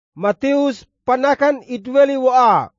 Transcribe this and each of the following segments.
Matius panakan itweli waa.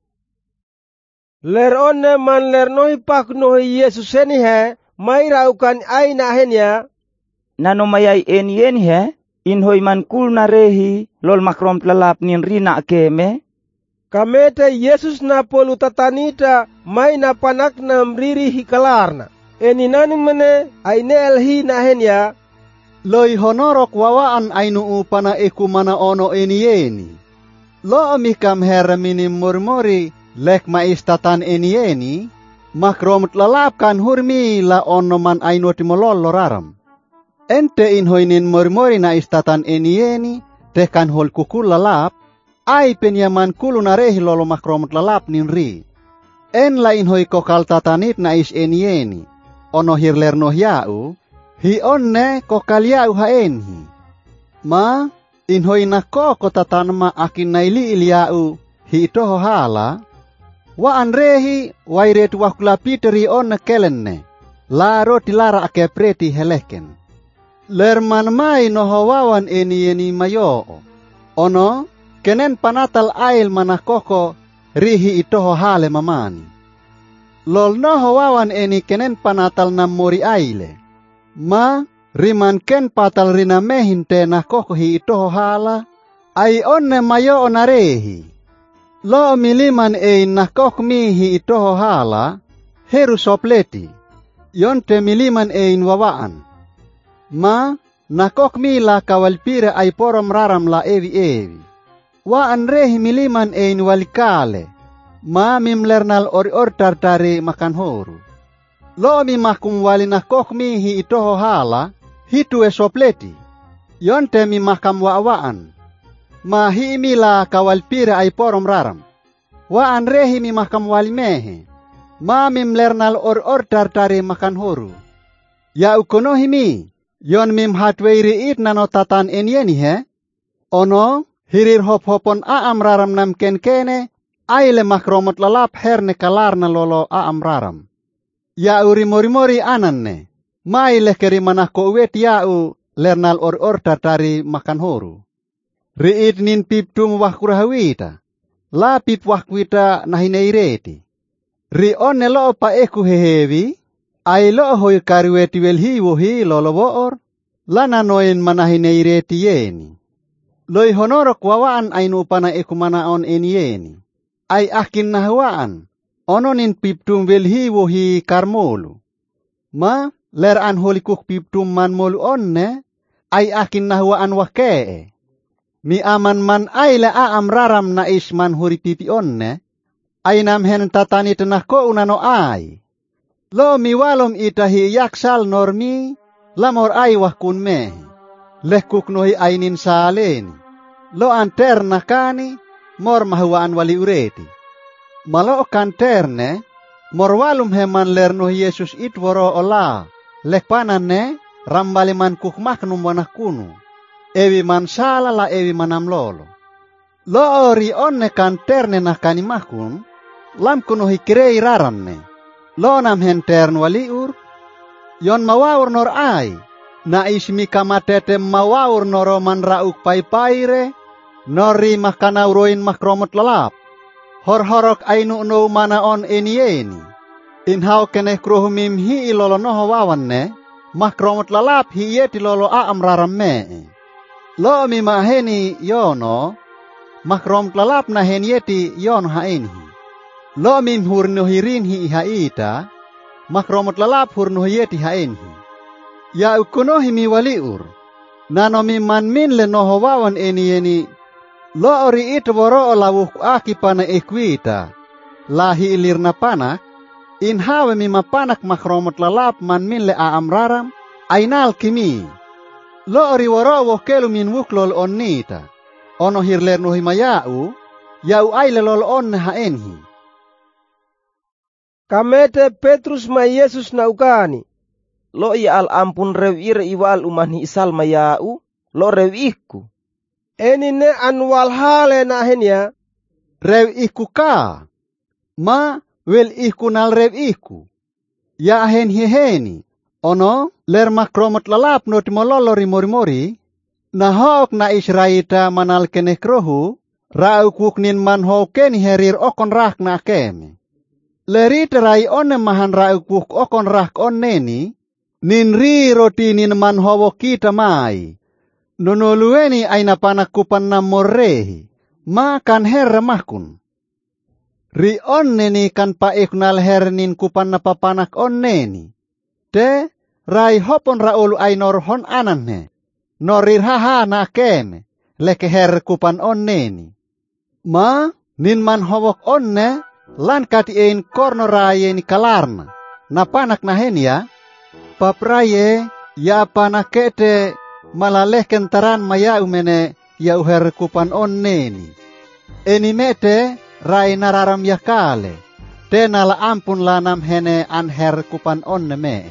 Ler onne man ler nohi pak nohi Yesus eni he, mai raukan ai na henya. Nano mayai eni he, in hoi man kul na rehi, lol makrom tlalap nin rina keme. Kamete Yesus na polu tatanita, mai na panak na mriri hikalarna. Eni nani mene, ai ne elhi na henya. Loi honorok wawaan ainu upana iku mana ono eni. Lo mikam her minim murmuri lek maistatan eni, makrom tlalapkan hurmi la ono man ainu timolol loraram. Ente inhoinin murmuri na istatan eni, tekan hol kukul lalap, ai penyaman kulu narehi lolo makrom tlalap ninri. En la inhoi kokal tatanit na is eni, ono hirler noh yau, hi onne kokaliau haenhi. Ma, inhoi nako kotatanma akin naili iliau, hi itoho hala, wa anrehi wairet wakula piteri onne kelenne, la roti lara ake preti heleken. Lerman mai noho wawan eni mayo, ono, kenen panatal ail manakoko, rihi itoho hale mamani. Lol noho wawan eni kenen panatal namori aile. Ma, riman ken patal rina mehinte na kokohi itoho hala, ai onne mayo onarehi. Lo miliman ein na kokmihi itoho hala, heru sopleti, yonte miliman ein wawaan. Ma, na kokmila kawalpire ai porom raram la evi. Wa anrehi miliman ein walikale, ma mimlernal ori tartari makan horu. Lo mi makum wali na kokmihi itoho hala, hitu sopleti. Yonte mi makam waan. Ma hiimila kawalpira ay porom raram. Wa anrehi mi makam wali mehe. Ma mimlernal or tartari makan horu. Ya ukono himi. Yon mim hatweiri it nano tatan eni he. Ono hirir hop-hopon aam raram nam kene. Aile makromot lalap herne kalar na lolo aam raram. Ya uri mori ananne, mai lekeri manako uwet yau lernal or tartari makan horu. Riit nin pip tum wakurahawita, la pip wakwita nahineireti. Ri onne lo pa eku hehevi, ai lo hoi kariweti welhi wohi lolo boor, la nanoin manahineireti yeni. Loi honorok wawaan ainu pana eku manaon eni. Ai akin nahwaan. Ononin piptum welhi wohi karmolu. Ma, ler an holikuk piptum man molu onne, ay akin nahwaan wakee. Mi aman man ay le aam raram na isman huri pipi onne, ay namhen tatanit nako unano ay. Lo mi walom itahi yaksal normi, lamor ay wakun me. Lehkuk nohi ainin saleni. Lo anter nakani, mor mahwaan wali ureti. Malo kanterne, morwalum heman lerno Yesus itworo ola, lekpanane, rambaliman kukmaknum wanakunu, ewi man sala la ewi manam lolo. Lo ori onne kanterne nakani makun, lam kuno hikirei raranne, lo nam hentern waliur, yon mawawur nor ai, na ismi kamatete mawawur noroman rauk paipaire, nori makanauroin makromot lalap. Hor-horok ainu no mana on eni. Inhau kene kruhumim hi ilolo noho wawanne, makromot lalap hi yeti lolo aam raram Lo mi maheni yono, makromot lalap na hen yeti yon haenhi. Lo mim hurno hirin hi haita, makromot lalap hurno yeti haenhi. Ya ukuno himi waliur, nano mi manmin le noho wawan eni. Lo ori itu boro lawuk aki pana ekwita, lahi ilir na panak, inhawe mi mapanak makromot lalap man min le aam raram, ainal kimi. Lo ori woro wokelu min wuklol onnita, ono hirler no himayau, yau aile lol onne haenhi. Kamete Petrus ma Yesus na ukani. Lo i al ampun rew ire iwal umani isal mayau, lo rew iku. Eni ne anwal hale na henya. Rew iku ka. Ma, wel iku nal rew iku. Ya hen heheni. Ono, ler makromot lalap no timololo rimori-mori. Na hok na Israita manal kene krohu. Raukuk nin manho keni herir okon rak na keme. Leri terai one mahan raukuk okon rak onneni, nin ri roti nin manhowo kita mai. Nonolueni aina panakupan na morrehi, makan herre mahkun. Ri onneni kan paiknal hernin kupan na papanak onneni. Te rai hopon raulu ainor hon ananne. Norir haha na keme, leke herre kupan onneni. Ma nin man howok onne lan kati ein korno raye ni kalarna. Na panak na hen ya. Papraye ya panakete malaleh kentaran maya umene ya uher kupan onneni. Eni mete rai nararam yakale. Te nala ampun lanam hene anher kupan onne me.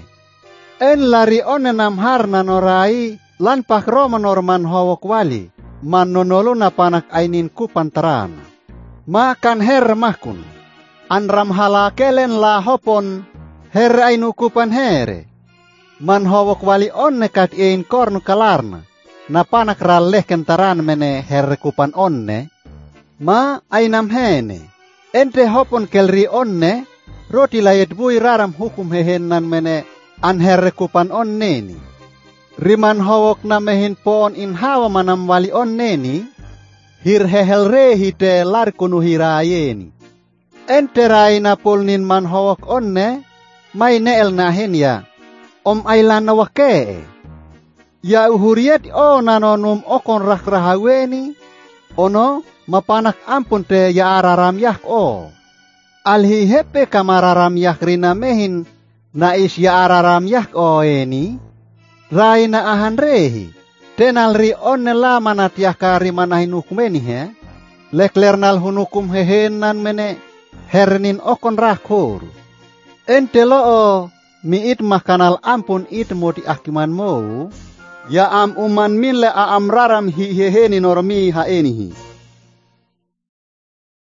En lari onne nam harna norai lan pakro manorman howok wali. Man nonolo na panak ainin kupan terana. Makan her mahkun. Anram halakelen la hopon her ainu kupan here. Man howok wali onne kat ein kornu kalarna. Na panak raleh kentaran mene her kupan onne. Ma ainam hene. Ente hopon kelri onne. Roti layet bui raram hukum hehenan mene an her kupan onneni. Riman howok na mehin poon in hawa manam wali onneni. Hir hehel rehi te larkunu hirayeni. Enterai na pulnin man howok onne. May neel na hen ya. Ailan na wakee. Ya uhuriet o nanonum okon rakrahaweni. Ono mapanak ampun te ya araram yak o. Alhi hepe kamararam yak rina mehin. Na is ya araram yak o eni. Rai na ahan rehi. Tenal ri onne la manat yakari manahin hukumeni he. Leklernal hunukum hehenan mene hernin okon rakhor. Entelo o miit makanal ampun it moti akiman mo. Ya am uman min le a amraram hi heheni normi ha enihi.